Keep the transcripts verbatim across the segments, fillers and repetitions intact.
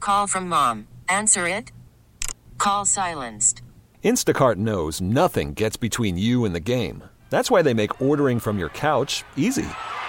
Call from mom. Answer it. Call silenced. Instacart knows nothing gets between you and the game. That's why they make ordering from your couch easy.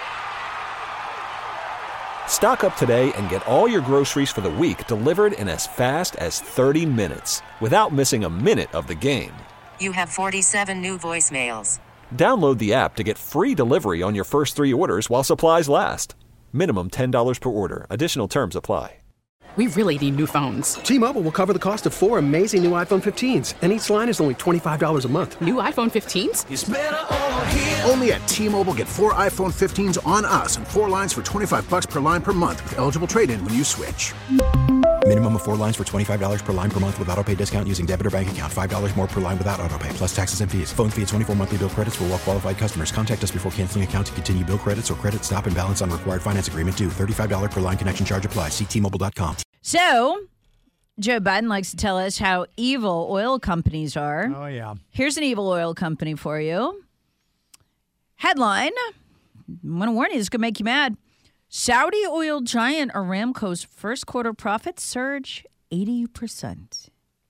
Stock up today and get all your groceries for the week delivered in as fast as thirty minutes without missing a minute of the game. You have forty-seven new voicemails. Download the app to get free delivery on your first three orders while supplies last. Minimum ten dollars per order. Additional terms apply. We really need new phones. T-Mobile will cover the cost of four amazing new iPhone fifteens, and each line is only twenty-five dollars a month. New iPhone fifteens? It's better over here. Only at T-Mobile, get four iPhone fifteens on us and four lines for twenty-five bucks per line per month with eligible trade-in when you switch. Minimum of four lines for twenty-five dollars per line per month with autopay discount using debit or bank account. five dollars more per line without autopay, plus taxes and fees. Phone fee at twenty-four monthly bill credits for well-qualified customers. Contact us before canceling account to continue bill credits or credit stop and balance on required finance agreement due. thirty-five dollars per line connection charge applies. See T Mobile dot com. So, Joe Biden likes to tell us how evil oil companies are. Oh, yeah. Here's an evil oil company for you. Headline. I want to warn you, this could make you mad. Saudi oil giant Aramco's first quarter profits surge eighty percent.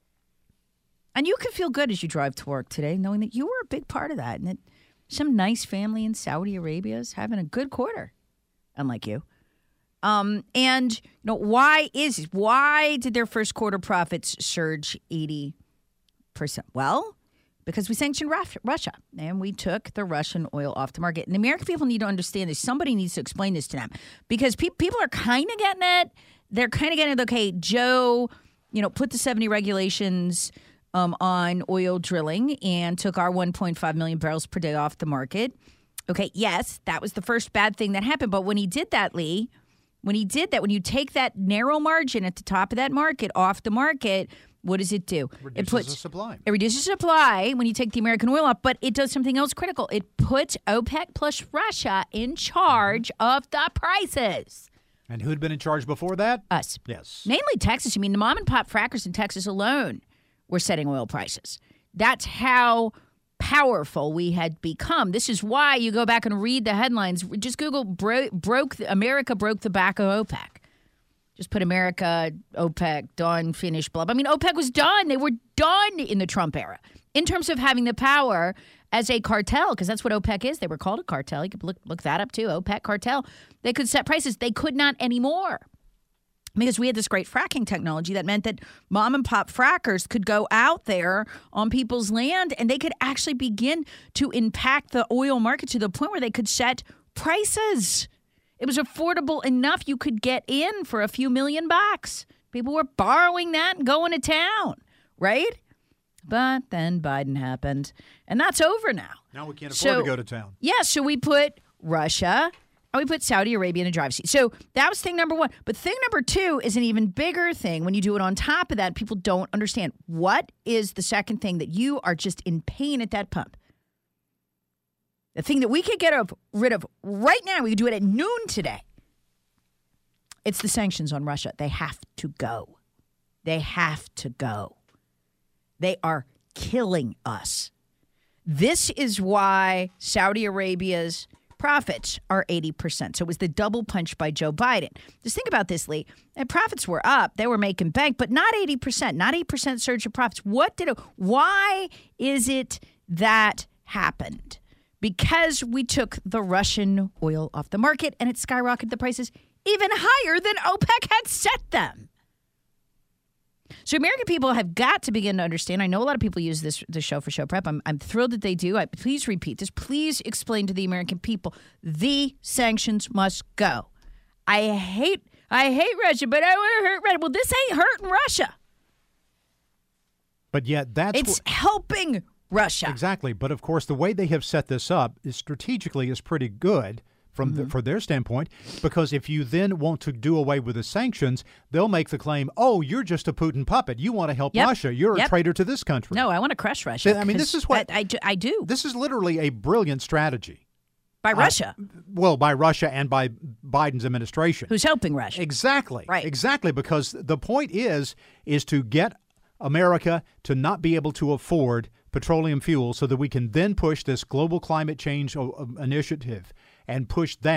And you can feel good as you drive to work today, knowing that you were a big part of that. And that some nice family in Saudi Arabia is having a good quarter, unlike you. Um, and you know, why is why did their first quarter profits surge eighty percent? Well, because we sanctioned Russia and we took the Russian oil off the market. And the American people need to understand this. Somebody needs to explain this to them because pe- people are kind of getting it. They're kind of getting it. Okay, Joe, you know, put the seventy regulations um, on oil drilling and took our one point five million barrels per day off the market. Okay, yes, that was the first bad thing that happened. But when he did that, Lee, when he did that, when you take that narrow margin at the top of that market off the market, what does it do? Reduces it puts the supply. It reduces supply when you take the American oil off, but it does something else critical. It puts OPEC plus Russia in charge of the prices. And who'd been in charge before that? Us. Yes. Mainly Texas. I mean, the mom and pop frackers in Texas alone were setting oil prices. That's how powerful we had become. This is why you go back and read the headlines. Just Google bro- broke the, America broke the back of OPEC. Just put America, OPEC, done, finished, blah, blah. I mean, OPEC was done. They were done in the Trump era in terms of having the power as a cartel, because that's what OPEC is. They were called a cartel. You could look, look that up too, OPEC cartel. They could set prices. They could not anymore because we had this great fracking technology that meant that mom and pop frackers could go out there on people's land and they could actually begin to impact the oil market to the point where they could set prices. It was affordable enough you could get in for a few million bucks. People were borrowing that and going to town, right? But then Biden happened, and that's over now. Now we can't afford so, to go to town. Yeah, so we put Russia and we put Saudi Arabia in the driver's seat. So that was thing number one. But thing number two is an even bigger thing. When you do it on top of that, people don't understand. What is the second thing that you are just in pain at that pump? The thing that we could get rid of right now, we could do it at noon today. It's the sanctions on Russia. They have to go. They have to go. They are killing us. This is why Saudi Arabia's profits are eighty percent. So it was the double punch by Joe Biden. Just think about this, Lee. And profits were up. They were making bank, but not eighty percent, not eight percent surge of profits. What did it, why is it that happened? Because we took the Russian oil off the market and it skyrocketed the prices even higher than OPEC had set them. So American people have got to begin to understand. I know a lot of people use this, this show for show prep. I'm, I'm thrilled that they do. I, please repeat this. Please explain to the American people the sanctions must go. I hate I hate Russia, but I want to hurt Russia. Well, this ain't hurting Russia. But yet that's It's wh- helping Russia. Exactly. But of course, the way they have set this up is strategically is pretty good from Mm-hmm. the, for their standpoint, because if you then want to do away with the sanctions, they'll make the claim, oh, you're just a Putin puppet. You want to help Yep. Russia. You're Yep. a traitor to this country. No, I want to crush Russia. I mean, this 'cause is what- I, I, do- I do. This is literally a brilliant strategy. By Russia, Uh, well, by Russia and by Biden's administration. who's helping Russia. Exactly. Right. Exactly, because the point is is to get America to not be able to afford petroleum fuel so that we can then push this global climate change o- o- initiative and push that.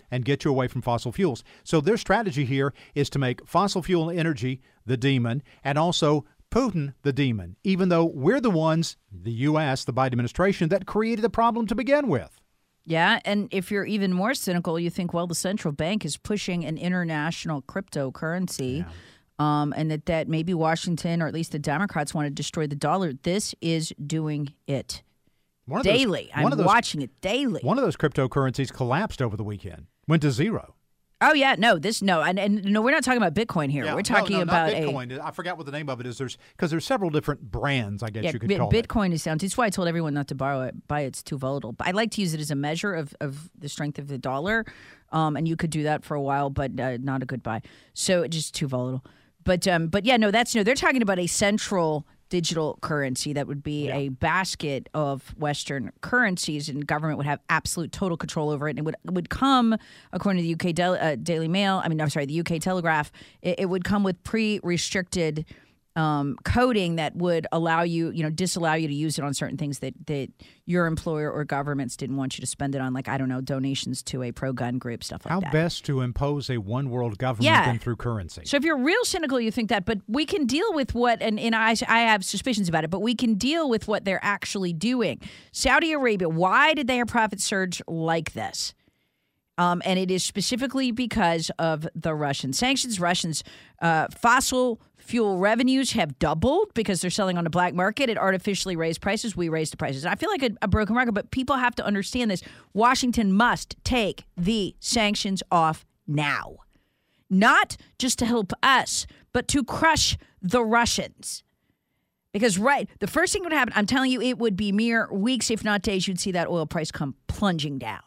and get you away from fossil fuels. So their strategy here is to make fossil fuel energy the demon and also Putin the demon, even though we're the ones, the U S, the Biden administration, that created the problem to begin with. Yeah, and if you're even more cynical, you think, well, the central bank is pushing an international cryptocurrency, yeah. um, and that, that maybe Washington, or at least the Democrats, want to destroy the dollar. This is doing it one of daily. Those, I'm those, watching it daily. One of those cryptocurrencies collapsed over the weekend, went to zero. Oh, yeah, no, this, no, and, and no, we're not talking about Bitcoin here. Yeah, we're talking no, no, about not Bitcoin. a... I forgot what the name of it is. There's because there's several different brands, I guess yeah, you could B- call Bitcoin it. is sound. That's why I told everyone not to borrow it, buy it. It's too volatile. But I like to use it as a measure of, of the strength of the dollar, um, and you could do that for a while, but uh, not a good buy. So it's just too volatile. But um, but yeah, no, that's no. They're talking about a central digital currency that would be yeah. a basket of Western currencies, and government would have absolute total control over it. And it would it would come, according to the U K Del- uh, Daily Mail, I mean, I'm sorry, the U K Telegraph, it, it would come with pre-restricted um, coding that would allow you, you know, disallow you to use it on certain things that, that your employer or governments didn't want you to spend it on, like, I don't know, donations to a pro-gun group, stuff like How that. How best to impose a one-world government yeah. than through currency? So if you're real cynical, you think that, but we can deal with what, and, and I, I have suspicions about it, but we can deal with what they're actually doing. Saudi Arabia, why did their profit surge like this? Um, and it is specifically because of the Russian sanctions. Russians' uh, fossil fuel revenues have doubled because they're selling on the black market. It artificially raised prices. We raised the prices. I feel like a, a broken record, but people have to understand this. Washington must take the sanctions off now. Not just to help us, but to crush the Russians. Because, right, the first thing that would happen, I'm telling you, it would be mere weeks, if not days, you'd see that oil price come plunging down.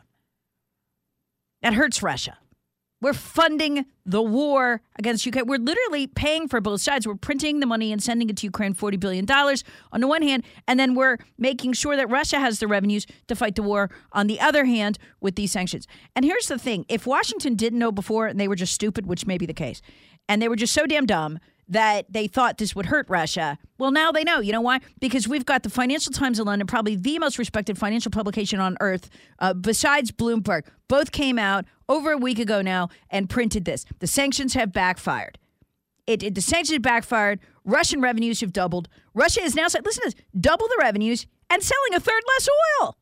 That hurts Russia. We're funding the war against Ukraine. We're literally paying for both sides. We're printing the money and sending it to Ukraine, forty billion dollars on the one hand, and then we're making sure that Russia has the revenues to fight the war on the other hand with these sanctions. And here's the thing. If Washington didn't know before and they were just stupid, which may be the case, and they were just so damn dumb that they thought this would hurt Russia, well, now they know. You know why? Because we've got the Financial Times of London, probably the most respected financial publication on earth, uh, besides Bloomberg. Both came out over a week ago now and printed this. The sanctions have backfired. It, it, the sanctions have backfired. Russian revenues have doubled. Russia is now, listen to this, double the revenues and selling a third less oil.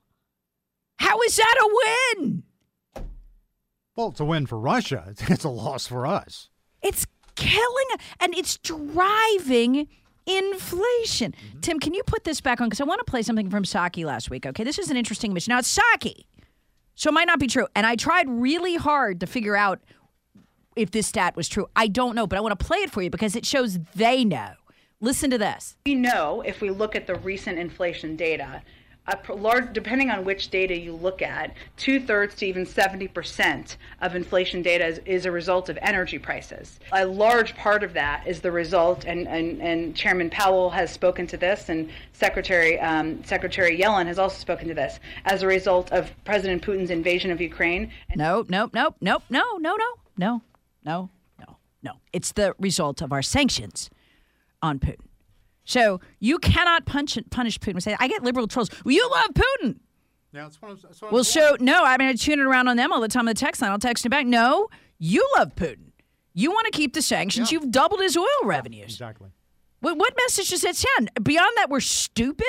How is that a win? Well, it's a win for Russia. It's, it's a loss for us. It's killing, and it's driving inflation. Mm-hmm. Tim, can you put this back on? Because I want to play something from Psaki last week, okay? This is an interesting mission. Now, it's Psaki, so it might not be true. And I tried really hard to figure out if this stat was true. I don't know, but I want to play it for you because it shows they know. Listen to this. We know, if we look at the recent inflation data, a large, depending on which data you look at, two-thirds to even seventy percent of inflation data is, is a result of energy prices. A large part of that is the result, and, and, and Chairman Powell has spoken to this, and Secretary um, Secretary Yellen has also spoken to this, as a result of President Putin's invasion of Ukraine. No, no, no, no, no, no, no, no, no, no, no. It's the result of our sanctions on Putin. So you cannot punch, punish Putin and say, I get liberal trolls. Well, you love Putin. Yeah, that's what I'm, that's what well, I'm so, no, I mean, I tune it around on them all the time on the text line. I'll text him back. No, you love Putin. You want to keep the sanctions. Yeah. You've doubled his oil revenues. Exactly. What, what message does that send? Beyond that, we're stupid?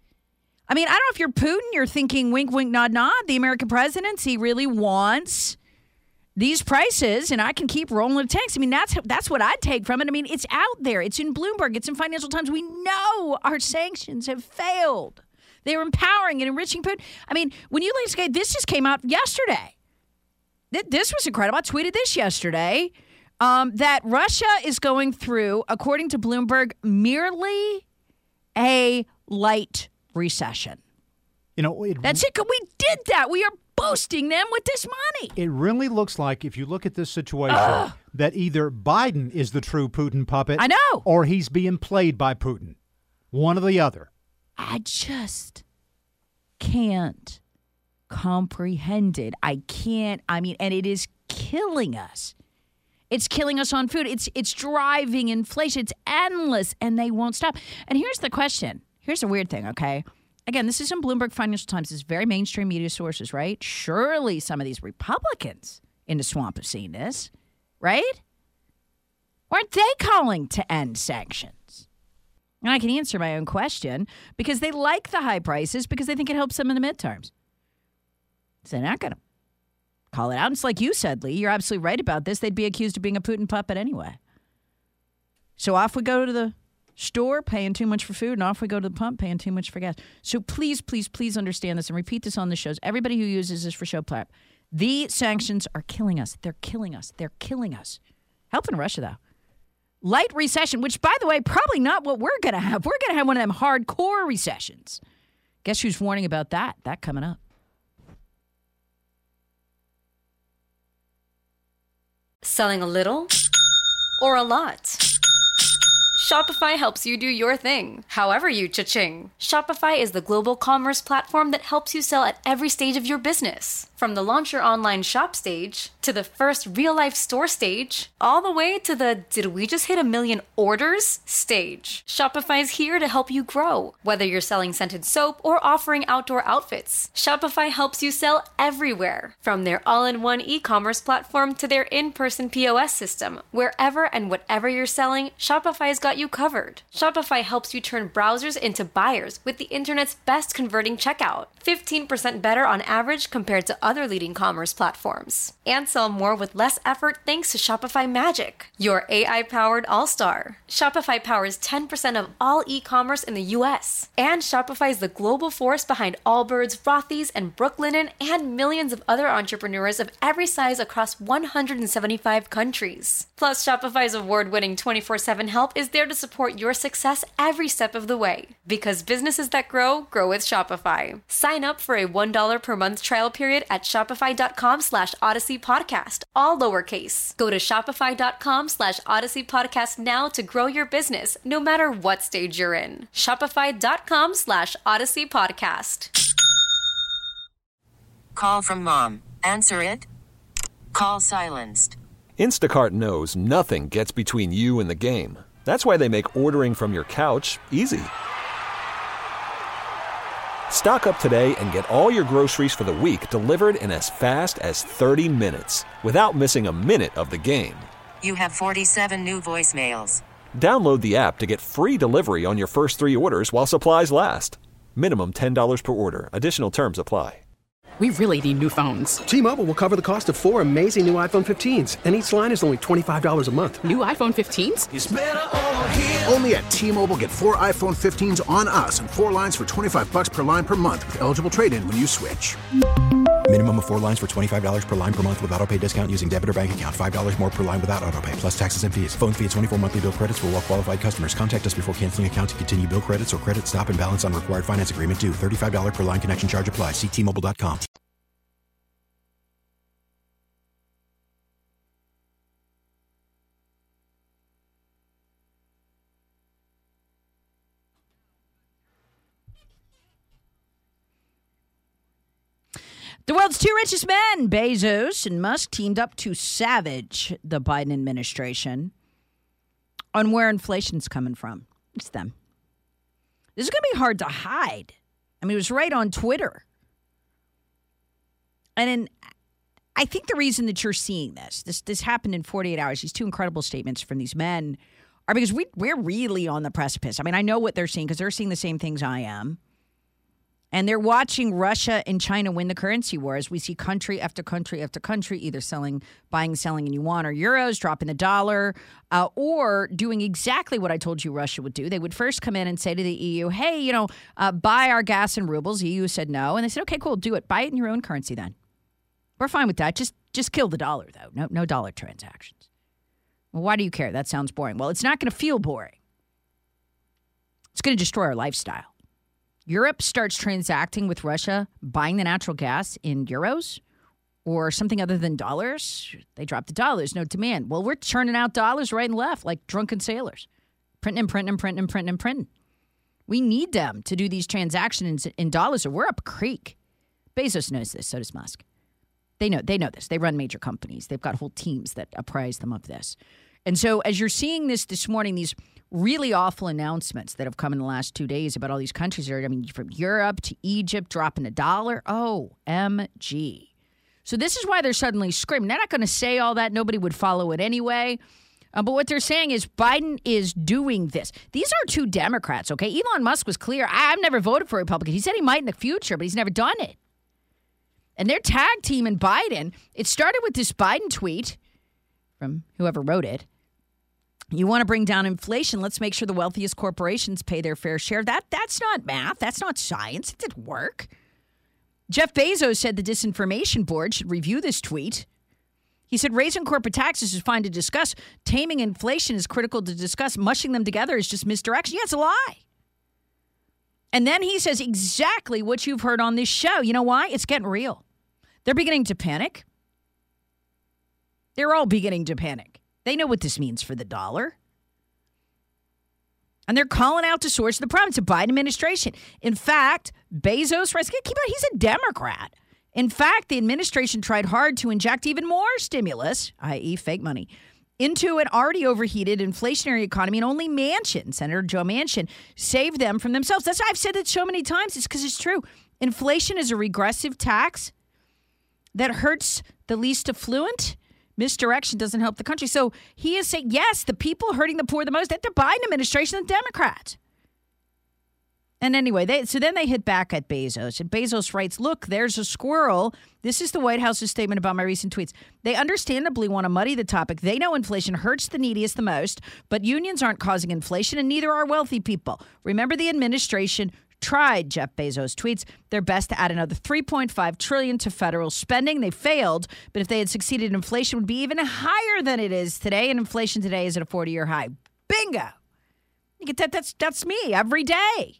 I mean, I don't know if you're Putin, you're thinking wink, wink, nod, nod. The American presidency really wants these prices, and I can keep rolling the tanks. I mean, that's that's what I'd take from it. I mean, it's out there. It's in Bloomberg. It's in Financial Times. We know our sanctions have failed. They're empowering and enriching Putin. I mean, when you say this just came out yesterday. This was incredible. I tweeted this yesterday, um, that Russia is going through, according to Bloomberg, merely a light recession. You know, it, that's it. We did that. We are boasting them with this money. It really looks like, if you look at this situation, Ugh. that either Biden is the true Putin puppet. I know. Or he's being played by Putin. One or the other. I just can't comprehend it. I can't. I mean, and it is killing us. It's killing us on food. It's it's driving inflation. It's endless, and they won't stop. And here's the question. Here's a weird thing, okay? Again, this is in Bloomberg Financial Times. This is very mainstream media sources, right? Surely some of these Republicans in the swamp of seeing this, right? Aren't they calling to end sanctions? And I can answer my own question because they like the high prices because they think it helps them in the midterms. So they're not going to call it out. It's like you said, Lee. You're absolutely right about this. They'd be accused of being a Putin puppet anyway. So off we go to the store, paying too much for food, and off we go to the pump, paying too much for gas. So please, please, please understand this and repeat this on the shows. Everybody who uses this for show prep, the sanctions are killing us. They're killing us. They're killing us. Helping Russia, though. Light recession, which, by the way, probably not what we're going to have. We're going to have one of them hardcore recessions. Guess who's warning about that? That coming up. Selling a little or a lot? Shopify helps you do your thing, however you cha-ching. Shopify is the global commerce platform that helps you sell at every stage of your business. From the launch your online shop stage, to the first real-life store stage, all the way to the did we just hit a million orders stage. Shopify's here to help you grow. Whether you're selling scented soap or offering outdoor outfits, Shopify helps you sell everywhere. From their all-in-one e-commerce platform to their in-person P O S system, wherever and whatever you're selling, Shopify's got you covered. Shopify helps you turn browsers into buyers with the internet's best converting checkout. fifteen percent better on average compared to other leading commerce platforms. And sell more with less effort thanks to Shopify Magic, your A I-powered all-star. Shopify powers ten percent of all e-commerce in the U S. And Shopify is the global force behind Allbirds, Rothy's, and Brooklinen, and millions of other entrepreneurs of every size across one hundred seventy-five countries. Plus, Shopify's award-winning twenty-four seven help is there to support your success every step of the way. Because businesses that grow, grow with Shopify. Sign up for a one dollar per month trial period at shopify.com slash Odyssey Podcast, all lowercase. Go to shopify.com slash Odyssey Podcast now to grow your business, no matter what stage you're in. Shopify.com slash Odyssey Podcast. Call from mom. Answer it. Call silenced. Instacart knows nothing gets between you and the game. That's why they make ordering from your couch easy. Stock up today and get all your groceries for the week delivered in as fast as thirty minutes without missing a minute of the game. You have forty-seven new voicemails. Download the app to get free delivery on your first three orders while supplies last. Minimum ten dollars per order. Additional terms apply. We really need new phones. T-Mobile will cover the cost of four amazing new iPhone fifteens, and each line is only twenty-five dollars a month. New iPhone fifteens? It's better over here. Only at T-Mobile, get four iPhone fifteens on us and four lines for twenty-five bucks per line per month with eligible trade-in when you switch. Minimum of four lines for twenty-five dollars per line per month with autopay discount using debit or bank account. five dollars more per line without autopay, plus taxes and fees. Phone fee at twenty-four monthly bill credits for well-qualified customers. Contact us before canceling account to continue bill credits or credit stop and balance on required finance agreement due. thirty-five dollars per line connection charge applies. See T Mobile dot com. The world's two richest men, Bezos and Musk, teamed up to savage the Biden administration on where inflation's coming from. It's them. This is going to be hard to hide. I mean, it was right on Twitter. And in, I think the reason that you're seeing this, this, this happened in forty-eight hours, these two incredible statements from these men, are because we, we're really on the precipice. I mean, I know what they're seeing because they're seeing the same things I am. And they're watching Russia and China win the currency wars. We see country after country after country either selling, buying, selling in yuan or euros, dropping the dollar, uh, or doing exactly what I told you Russia would do. They would first come in and say to the E U, hey, you know, uh, buy our gas in rubles. The E U said no. And they said, okay, cool, do it. Buy it in your own currency then. We're fine with that. Just just kill the dollar, though. No, no dollar transactions. Well, why do you care? That sounds boring. Well, it's not going to feel boring. It's going to destroy our lifestyle. Europe starts transacting with Russia, buying the natural gas in euros or something other than dollars. They drop the dollars, no demand. Well, we're churning out dollars right and left like drunken sailors, printing and printing and printing and printing and printing. We need them to do these transactions in dollars or we're up a creek. Bezos knows this, so does Musk. They know, they know this. They run major companies. They've got whole teams that apprise them of this. And so as you're seeing this this morning, these really awful announcements that have come in the last two days about all these countries, are, I mean, from Europe to Egypt, dropping a dollar. O M G. So this is why they're suddenly screaming. They're not going to say all that. Nobody would follow it anyway. Uh, but what they're saying is Biden is doing this. These are two Democrats, okay? Elon Musk was clear. I, I've never voted for a Republican. He said he might in the future, but he's never done it. And they're tag teaming Biden. It started with this Biden tweet from whoever wrote it. You want to bring down inflation, let's make sure the wealthiest corporations pay their fair share. That That's not math. That's not science. It didn't work. Jeff Bezos said the Disinformation Board should review this tweet. He said raising corporate taxes is fine to discuss. Taming inflation is critical to discuss. Mushing them together is just misdirection. Yeah, it's a lie. And then he says exactly what you've heard on this show. You know why? It's getting real. They're beginning to panic. They're all beginning to panic. They know what this means for the dollar. And they're calling out the source of the problem. It's the Biden administration. In fact, Bezos, keep on, he's a Democrat. In fact, the administration tried hard to inject even more stimulus, that is fake money, into an already overheated inflationary economy, and only Manchin, Senator Joe Manchin, saved them from themselves. That's why I've said that so many times. It's because it's true. Inflation is a regressive tax that hurts the least affluent. Misdirection doesn't help the country. So he is saying, yes, the people hurting the poor the most, that's the Biden administration and Democrats. And anyway, they, so then they hit back at Bezos. And Bezos writes, look, there's a squirrel. This is the White House's statement about my recent tweets. They understandably want to muddy the topic. They know inflation hurts the neediest the most, but unions aren't causing inflation, and neither are wealthy people. Remember, the administration tried, Jeff Bezos tweets, their best to add another three point five trillion dollars to federal spending. They failed, but if they had succeeded, inflation would be even higher than it is today, and inflation today is at a forty-year high. Bingo! You get that? That's that's me every day.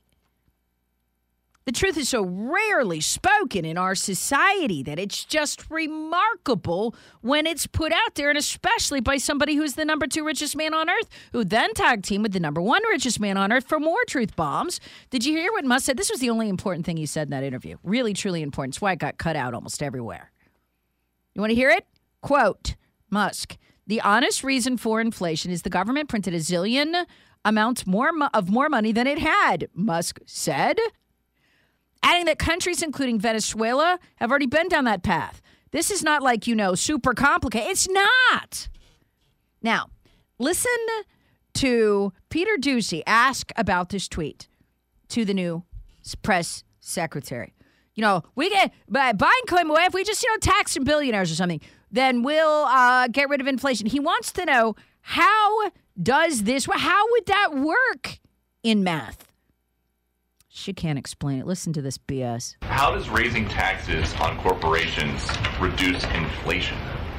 The truth is so rarely spoken in our society that it's just remarkable when it's put out there, and especially by somebody who's the number two richest man on earth, who then tag team with the number one richest man on earth for more truth bombs. Did you hear what Musk said? This was the only important thing he said in that interview. Really, truly important. It's why it got cut out almost everywhere. You want to hear it? Quote, Musk, the honest reason for inflation is the government printed a zillion amounts more mo- of more money than it had, Musk said. Adding that countries, including Venezuela, have already been down that path. This is not like, you know, super complicated. It's not. Now, listen to Peter Doocy ask about this tweet to the new press secretary. You know, we get, but Biden claimed, well, if we just, you know, tax some billionaires or something, then we'll uh, get rid of inflation. He wants to know, how does this, how would that work in math? She can't explain it. Listen to this B S. How does raising taxes on corporations reduce inflation?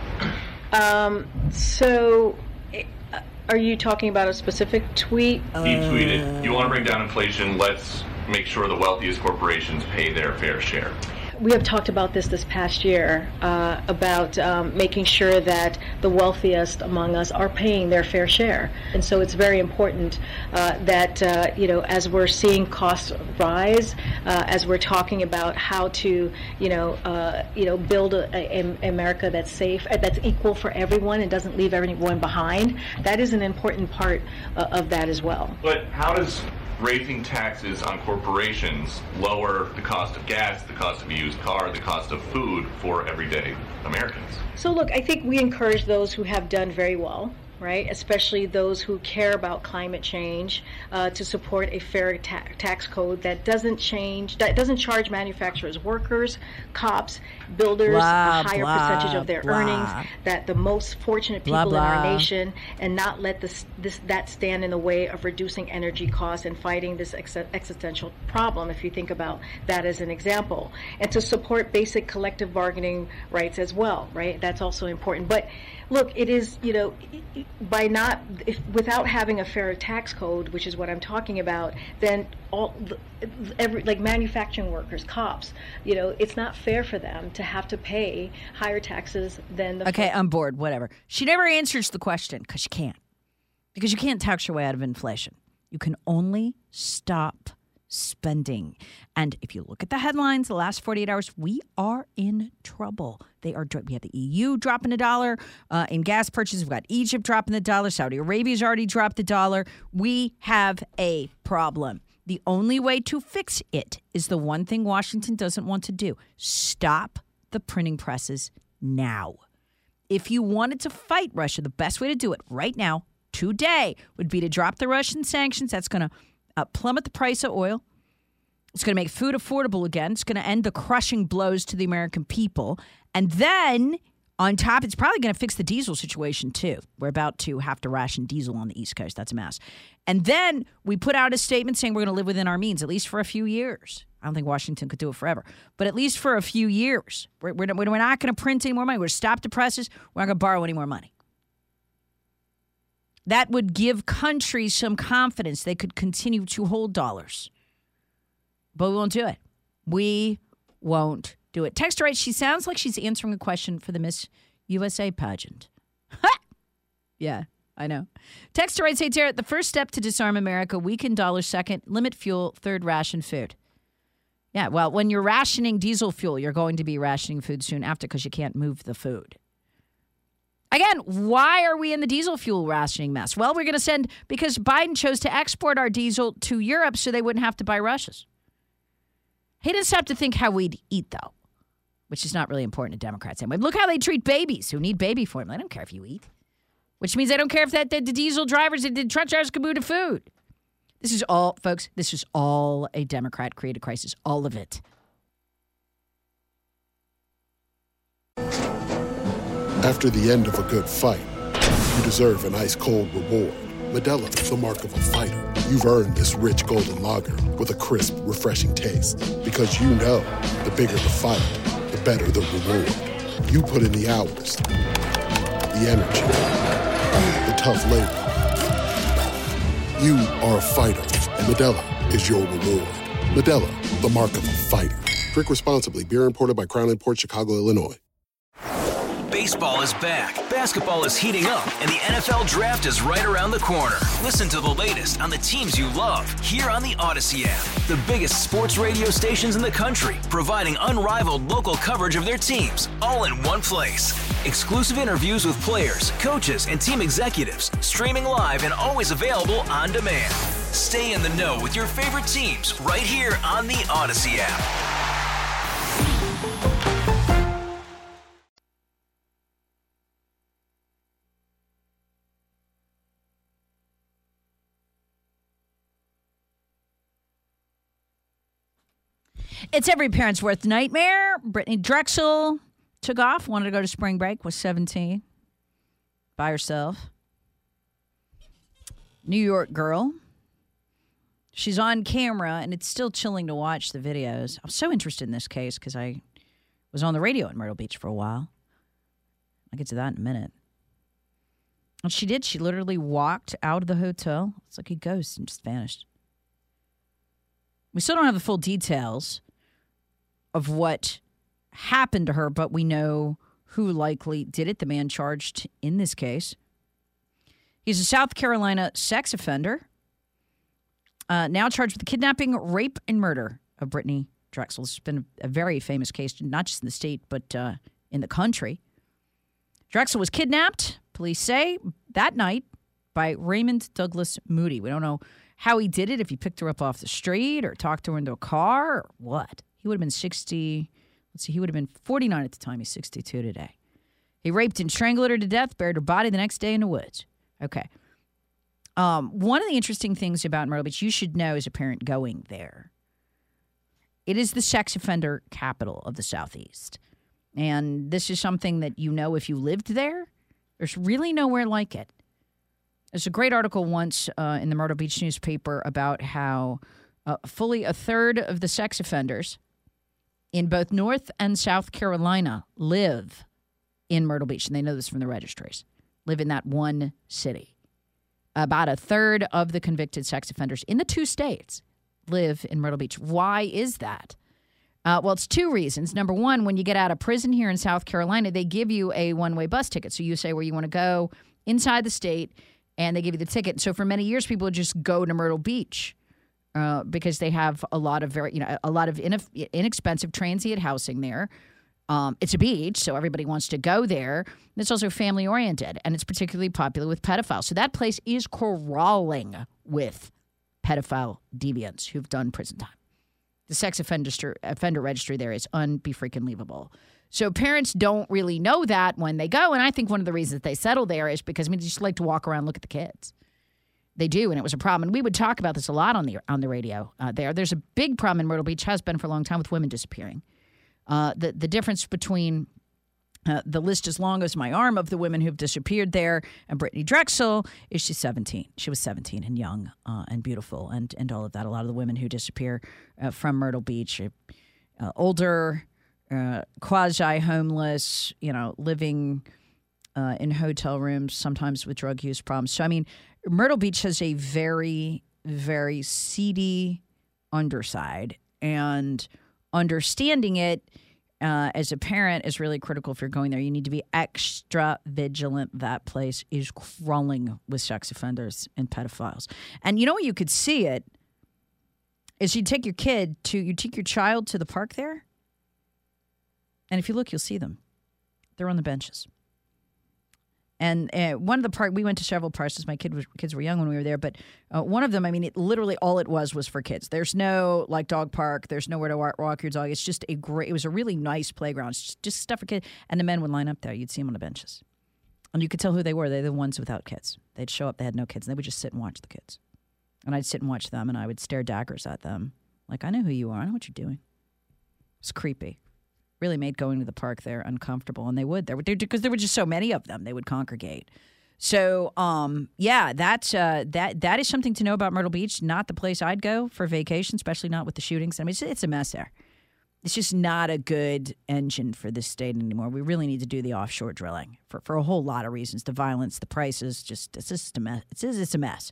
Um, so, are you talking about a specific tweet? He tweeted, you want to bring down inflation, let's make sure the wealthiest corporations pay their fair share. We have talked about this this past year, uh, about um, making sure that the wealthiest among us are paying their fair share. And so it's very important uh, that, uh, you know, as we're seeing costs rise, uh, as we're talking about how to, you know, uh, you know, build a, a, America that's safe, that's equal for everyone and doesn't leave everyone behind, that is an important part uh, of that as well. But how does raising taxes on corporations lower the cost of gas, the cost of a used car, the cost of food for everyday Americans? So look, I think we encourage those who have done very well, right, especially those who care about climate change, uh, to support a fair ta- tax code that doesn't change, that doesn't charge manufacturers, workers, cops, builders blah, a higher blah, percentage of their blah. earnings, that the most fortunate people blah, in our blah. nation, and not let this, this that stand in the way of reducing energy costs and fighting this ex- existential problem, if you think about that as an example. And to support basic collective bargaining rights as well, right? That's also important. But look, it is, you know, by not, if, without having a fair tax code, which is what I'm talking about, then all, every, like manufacturing workers, cops, you know, it's not fair for them to have to pay higher taxes than the... Okay, I'm bored, whatever. She never answers the question because she can't. Because you can't tax your way out of inflation. You can only stop spending. And if you look at the headlines the last forty-eight hours, we are in trouble. They are. We have the E U dropping a dollar uh, in gas purchases. We've got Egypt dropping the dollar. Saudi Arabia's already dropped the dollar. We have a problem. The only way to fix it is the one thing Washington doesn't want to do. Stop the printing presses now. If you wanted to fight Russia, the best way to do it right now, today, would be to drop the Russian sanctions. That's going to uh, plummet the price of oil. It's going to make food affordable again. It's going to end the crushing blows to the American people. And then, on top, it's probably going to fix the diesel situation, too. We're about to have to ration diesel on the East Coast. That's a mess. And then we put out a statement saying we're going to live within our means, at least for a few years. I don't think Washington could do it forever, but at least for a few years. We're, we're, we're not going to print any more money. We're going to stop the presses. We're not going to borrow any more money. That would give countries some confidence they could continue to hold dollars. But we won't do it. We won't do it. Texter writes, she sounds like she's answering a question for the Miss U S A pageant. Ha! Yeah, I know. Texter writes, hey, Tara, the first step to disarm America, weaken dollar. Second, limit fuel. Third, ration food. Yeah, well, when you're rationing diesel fuel, you're going to be rationing food soon after because you can't move the food. Again, why are we in the diesel fuel rationing mess? Well, we're going to send, because Biden chose to export our diesel to Europe so they wouldn't have to buy Russia's. He doesn't have to think how we'd eat, though, which is not really important to Democrats anyway. Look how they treat babies who need baby formula. They don't care if you eat, which means they don't care if that the, the diesel drivers and the truck drivers can move the food. This is all, folks, this is all a Democrat-created crisis, all of it. After the end of a good fight, you deserve an ice-cold reward. Modelo, the mark of a fighter. You've earned this rich golden lager with a crisp, refreshing taste. Because you know, the bigger the fight, the better the reward. You put in the hours, the energy, the tough labor. You are a fighter, and Modelo is your reward. Modelo, the mark of a fighter. Drink responsibly. Beer imported by Crown Imports, Chicago, Illinois. Baseball is back, basketball is heating up, and the N F L Draft is right around the corner. Listen to the latest on the teams you love here on the Odyssey app. The biggest sports radio stations in the country, providing unrivaled local coverage of their teams, all in one place. Exclusive interviews with players, coaches, and team executives, streaming live and always available on demand. Stay in the know with your favorite teams right here on the Odyssey app. It's every parent's worst nightmare. Brittany Drexel took off, wanted to go to spring break, was seventeen, by herself. New York girl. She's on camera, and it's still chilling to watch the videos. I'm so interested in this case because I was on the radio in Myrtle Beach for a while. I'll get to that in a minute. And she did. She literally walked out of the hotel. It's like a ghost and just vanished. We still don't have the full details of what happened to her, but we know who likely did it, the man charged in this case. He's a South Carolina sex offender, uh, now charged with kidnapping, rape, and murder of Brittany Drexel. This has been a very famous case, not just in the state, but uh, in the country. Drexel was kidnapped, police say, that night by Raymond Douglas Moody. We don't know how he did it, if he picked her up off the street or talked her into a car or what. He would have been sixty. Let's see, he would have been forty-nine at the time. He's sixty-two today. He raped and strangled her to death, buried her body the next day in the woods. Okay. Um, one of the interesting things about Myrtle Beach, you should know as a parent going there, it is the sex offender capital of the Southeast. And this is something that you know if you lived there. There's really nowhere like it. There's a great article once uh, in the Myrtle Beach newspaper about how uh, fully a third of the sex offenders in both North and South Carolina live in Myrtle Beach. And they know this from the registries. Live in that one city. About a third of the convicted sex offenders in the two states live in Myrtle Beach. Why is that? Uh, well, it's two reasons. Number one, when you get out of prison here in South Carolina, they give you a one-way bus ticket. So you say where you want to go inside the state, and they give you the ticket. So for many years, people would just go to Myrtle Beach uh, because they have a lot of very, you know, a lot of ineff- inexpensive transient housing there. Um, it's a beach, so everybody wants to go there. And it's also family-oriented, and it's particularly popular with pedophiles. So that place is crawling with pedophile deviants who've done prison time. The sex offender offender registry there is unbe-freaking-leavable. So parents don't really know that when they go. And I think one of the reasons they settle there is because, I mean, they just like to walk around and look at the kids. They do, and it was a problem. And we would talk about this a lot on the on the radio uh, there. There's a big problem in Myrtle Beach, has been for a long time, with women disappearing. Uh, the, the difference between uh, the list as long as my arm of the women who've disappeared there and Brittany Drexel is she's seventeen. She was seventeen and young uh, and beautiful and, and all of that. A lot of the women who disappear uh, from Myrtle Beach are uh, older, uh, quasi-homeless, you know, living uh, in hotel rooms, sometimes with drug use problems. So, I mean, Myrtle Beach has a very, very seedy underside, and understanding it uh, as a parent is really critical if you're going there. You need to be extra vigilant. That place is crawling with sex offenders and pedophiles. And you know what you could see it is you take your kid to, you take your child to the park there, and if you look, you'll see them. They're on the benches. And uh, one of the park, we went to several parks as my kid was, kids were young when we were there. But uh, one of them, I mean, it literally all it was was for kids. There's no like dog park. There's nowhere to walk, walk your dog. It's just a great. It was a really nice playground. It's just, just stuff for kids. And the men would line up there. You'd see them on the benches, and you could tell who they were. They're the ones without kids. They'd show up. They had no kids, and they would just sit and watch the kids. And I'd sit and watch them, and I would stare daggers at them, like I know who you are. I know what you're doing. It's creepy. Really made going to the park there uncomfortable, and they would there because there were just so many of them. They would congregate. So, um, yeah, that's uh, that that is something to know about Myrtle Beach. Not the place I'd go for vacation, especially not with the shootings. I mean, it's, it's a mess there. It's just not a good engine for this state anymore. We really need to do the offshore drilling for, for a whole lot of reasons. The violence, the prices, just it's just a mess. It's it's a mess.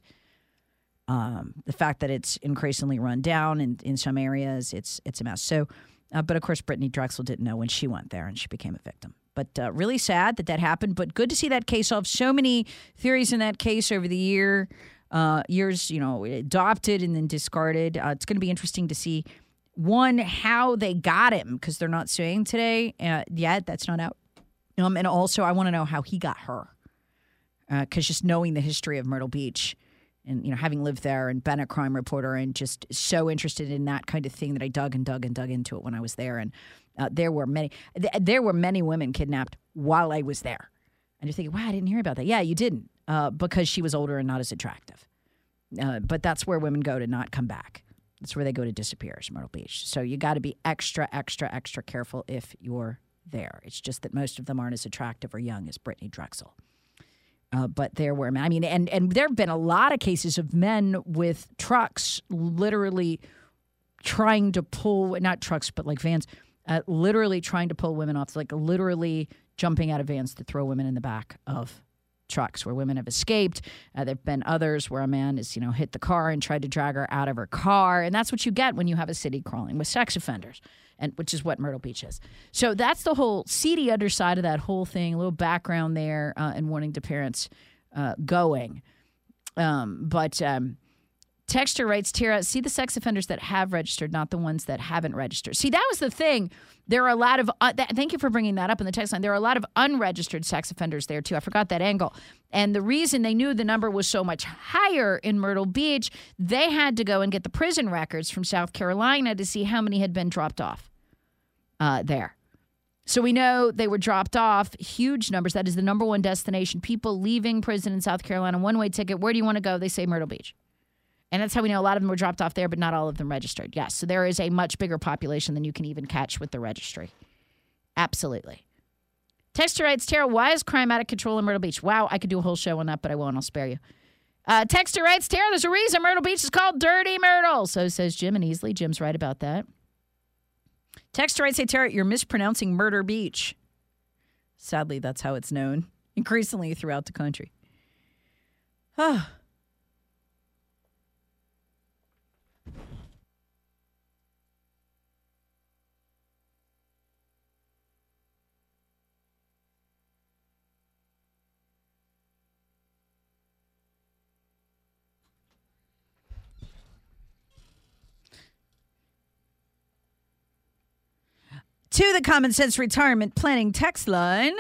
Um, the fact that it's increasingly run down in, in some areas, it's it's a mess. So. Uh, but, of course, Brittany Drexel didn't know when she went there, and she became a victim. But uh, really sad that that happened, but good to see that case solved. So many theories in that case over the year, uh, years, you know, adopted and then discarded. Uh, it's going to be interesting to see, one, how they got him, because they're not suing today uh, yet. That's not out. Um, and also, I want to know how he got her, because uh, just knowing the history of Myrtle Beach, and, you know, having lived there and been a crime reporter and just so interested in that kind of thing that I dug and dug and dug into it when I was there. And uh, there were many, th- there were many women kidnapped while I was there. And you're thinking, wow, I didn't hear about that. Yeah, you didn't, uh, because she was older and not as attractive. Uh, but that's where women go to not come back. That's where they go to disappear, is Myrtle Beach. So you got to be extra, extra, extra careful if you're there. It's just that most of them aren't as attractive or young as Brittany Drexel. Uh, but there were, I mean, and, and there have been a lot of cases of men with trucks literally trying to pull, not trucks, but like vans, uh, literally trying to pull women off, like literally jumping out of vans to throw women in the back of trucks where women have escaped. Uh, there have been others where a man has, you know, hit the car and tried to drag her out of her car. And that's what you get when you have a city crawling with sex offenders, and which is what Myrtle Beach is. So that's the whole seedy underside of that whole thing, a little background there uh, and warning to parents uh, going. Um, but um, Texter writes, Tara, see the sex offenders that have registered, not the ones that haven't registered. See, that was the thing. There are a lot of, uh, th- thank you for bringing that up in the text line. There are a lot of unregistered sex offenders there, too. I forgot that angle. And the reason they knew the number was so much higher in Myrtle Beach, they had to go and get the prison records from South Carolina to see how many had been dropped off uh, there. So we know they were dropped off, huge numbers. That is the number one destination. People leaving prison in South Carolina, one-way ticket. Where do you want to go? They say Myrtle Beach. And that's how we know a lot of them were dropped off there, but not all of them registered. Yes, so there is a much bigger population than you can even catch with the registry. Absolutely. Texter writes, Tara, why is crime out of control in Myrtle Beach? Wow, I could do a whole show on that, but I won't. I'll spare you. Uh, Texter writes, Tara, there's a reason Myrtle Beach is called Dirty Myrtle. So says Jim and Easley. Jim's right about that. Texter writes, hey, Tara, you're mispronouncing Murder Beach. Sadly, that's how it's known increasingly throughout the country. Ah. To the Common Sense Retirement Planning text line.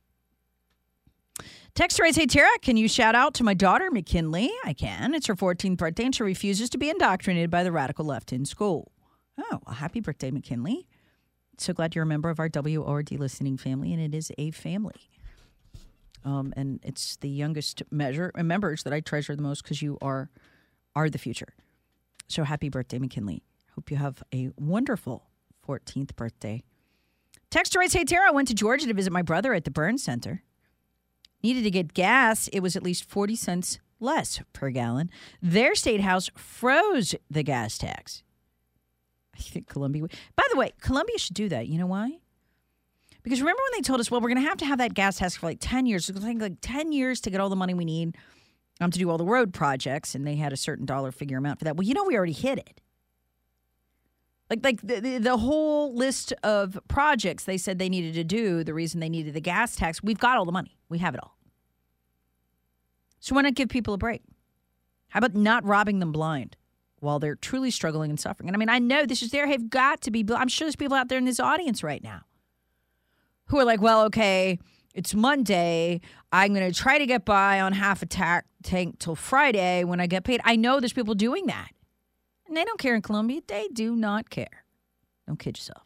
Text writes, hey, Tara, can you shout out to my daughter, McKinley? I can. It's her fourteenth birthday, and she refuses to be indoctrinated by the radical left in school. Oh, well, happy birthday, McKinley. so glad you're a member of our W O R D listening family, and it is a family. Um, and it's the youngest measure members that I treasure the most because you are are the future. So happy birthday, McKinley. Hope you have a wonderful fourteenth birthday. Texter writes, hey, Tara, I went to Georgia to visit my brother at the Burn Center. Needed to get gas. It was at least forty cents less per gallon. Their state house froze the gas tax. I think Columbia. By the way, Columbia should do that. You know why? Because remember when they told us, well, we're going to have to have that gas tax for like ten years. It's going to take like ten years to get all the money we need um, to do all the road projects. And they had a certain dollar figure amount for that. Well, you know, we already hit it. Like, like the, the, the whole list of projects they said they needed to do, the reason they needed the gas tax, we've got all the money. We have it all. So why not give people a break? How about not robbing them blind while they're truly struggling and suffering? And I mean, I know this is there have got to be, I'm sure there's people out there in this audience right now who are like, well, okay, it's Monday. I'm going to try to get by on half a ta- tank till Friday when I get paid. I know there's people doing that. And they don't care in Columbia. They do not care. Don't kid yourself.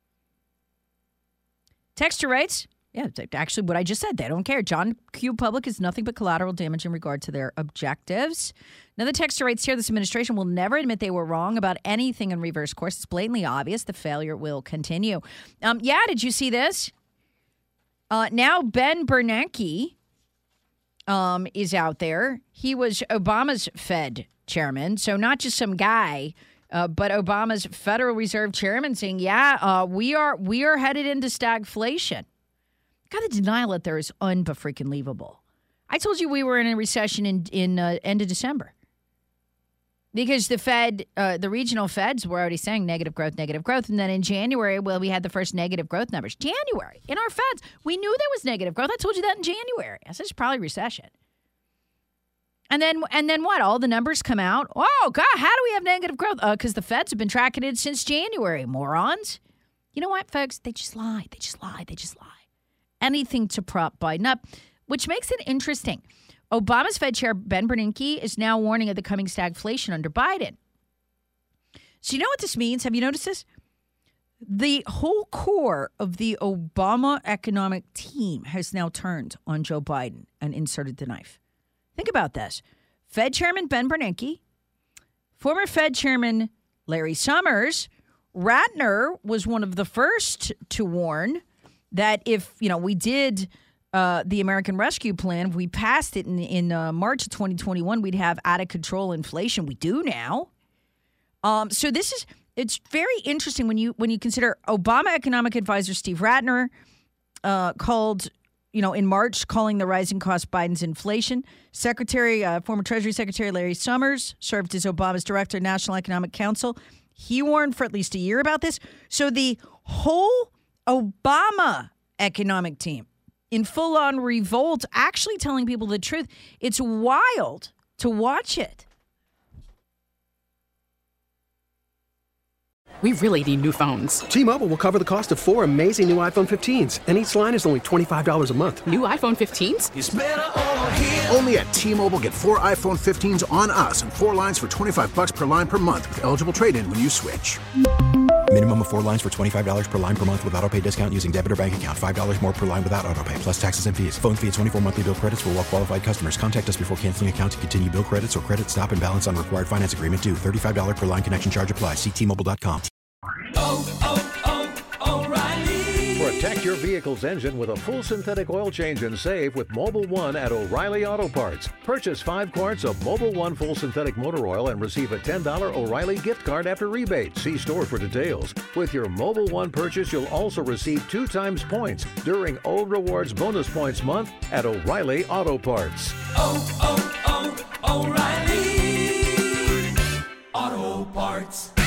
Texter writes, yeah, actually what I just said, they don't care. John Q. Public is nothing but collateral damage in regard to their objectives. Another texter writes here, this administration will never admit they were wrong about anything in reverse course. It's blatantly obvious the failure will continue. Um, yeah, did you see this? Uh, now Ben Bernanke um, is out there. He was Obama's Fed chairman, so not just some guy, uh, but Obama's Federal Reserve chairman saying, yeah, uh, we are we are headed into stagflation. God, the denial out there is unbefreaking-leavable. I told you we were in a recession in, in uh, end of December. Because the Fed, uh, the regional Feds were already saying negative growth, negative growth. And then in January, well, we had the first negative growth numbers. January, in our Feds, we knew there was negative growth. I told you that in January. I said it's probably recession. And then and then what? All the numbers come out. Oh, God, how do we have negative growth? Because uh, the Feds have been tracking it since January, morons. You know what, folks? They just lie. They just lie. They just lie. Anything to prop Biden up, which makes it interesting. Obama's Fed Chair Ben Bernanke is now warning of the coming stagflation under Biden. So you know what this means? Have you noticed this? The whole core of the Obama economic team has now turned on Joe Biden and inserted the knife. Think about this. Fed Chairman Ben Bernanke, former Fed Chairman Larry Summers, Ratner was one of the first to warn that if, you know, we did uh, the American Rescue Plan, if we passed it in, in uh, March of twenty twenty-one, we'd have out-of-control inflation. We do now. Um, so this is, it's very interesting when you when you consider Obama economic advisor Steve Ratner uh, called, you know, in March, calling the rising cost Biden's inflation. Secretary, uh, former Treasury Secretary Larry Summers served as Obama's director of National Economic Council. He warned for at least a year about this. So the whole Obama economic team in full-on revolt, actually telling people the truth. It's wild to watch it. We really need new phones. T-Mobile will cover the cost of four amazing new iPhone fifteens, and each line is only twenty-five dollars a month. New iPhone fifteens? It's better over here. Only at T-Mobile, get four iPhone fifteens on us and four lines for twenty-five bucks per line per month with eligible trade-in when you switch. Minimum of four lines for twenty-five dollars per line per month with autopay discount using debit or bank account. five dollars more per line without autopay, plus taxes and fees. Phone fee at twenty-four monthly bill credits for well-qualified customers. Contact us before canceling account to continue bill credits or credit stop and balance on required finance agreement due. thirty-five dollars per line connection charge applies. See T Mobile dot com. Oh, oh, oh, O'Reilly. Protect your vehicle's engine with a full synthetic oil change and save with Mobil one at O'Reilly Auto Parts. Purchase five quarts of Mobil one full synthetic motor oil and receive a ten dollars O'Reilly gift card after rebate. See store for details. With your Mobil one purchase, you'll also receive two times points during O Rewards Bonus Points Month at O'Reilly Auto Parts. Oh, oh, oh, O'Reilly Auto Parts.